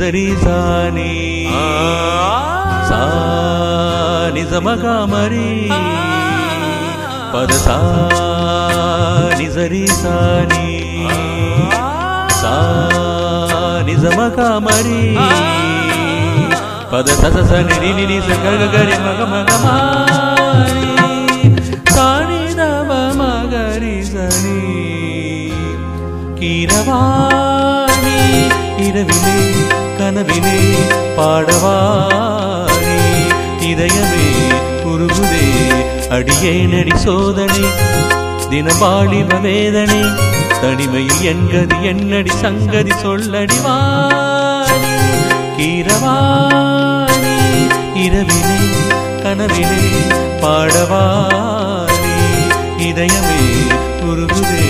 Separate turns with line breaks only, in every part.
சரி சானி சா நிசமகாமரி பத சா நிசரி சானி சா நிசமகாமரி பத சச நிரி நிரி சகரி மக மகமாரி சாணி தவ மகரி சனி கீரவாணி இரவிலே கனவிலே பாடவாணி இதயமே உருகுதே அடியேனடி சோதனை தினபாழிவ வேதனை தனிமையில் என்கதி என்னடி சங்கதி சொல்லடிவாணி கீரவாணி இரவிலே கனவிலே பாடவாணி இதயமே உருகுதே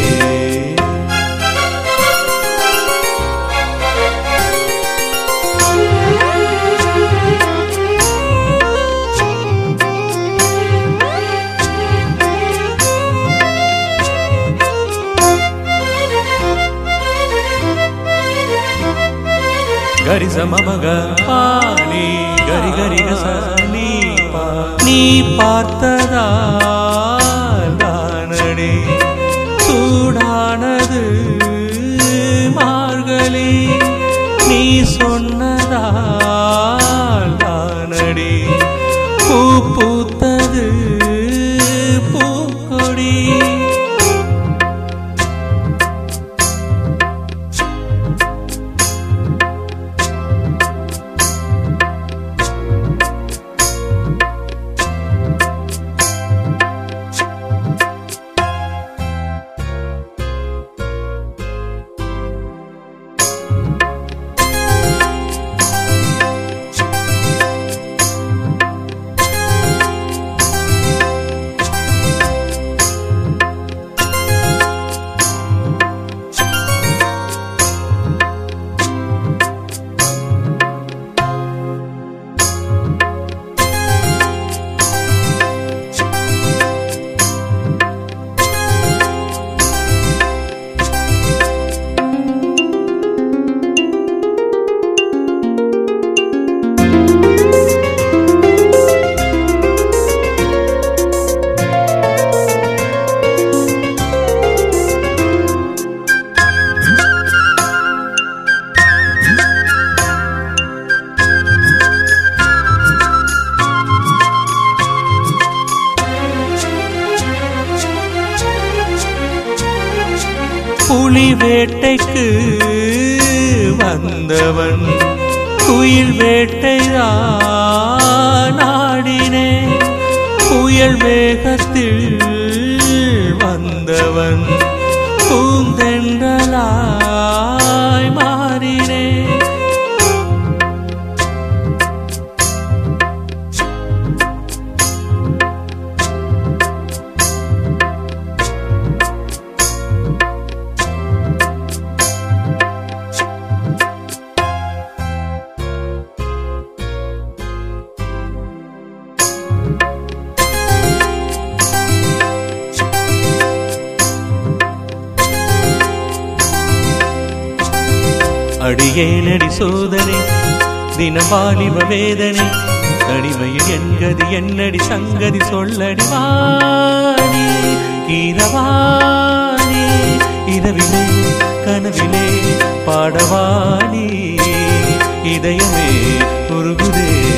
கரி சமமக பாணி கரி கரி கசனி நீ பார்த்ததால் தானடி சூடானது மார்கழி நீ சொன்னதால் தானடி பூ பூத்தது பூக்கொடி புலி வேட்டைக்கு வந்தவன் குயில் வேட்டைதான் நாடினே புயல் வேகத்தில் வந்தவன் பூந்தென்றலாய் மாறினே அடியேனடி சோதனை தினபாலிவ வேதனை தனிமையில் என்கதி என்னடி சங்கதி சொல்லடிவாணி கீரவாணி இரவிலே கனவிலே பாடவாணி இதயமே உருகுதே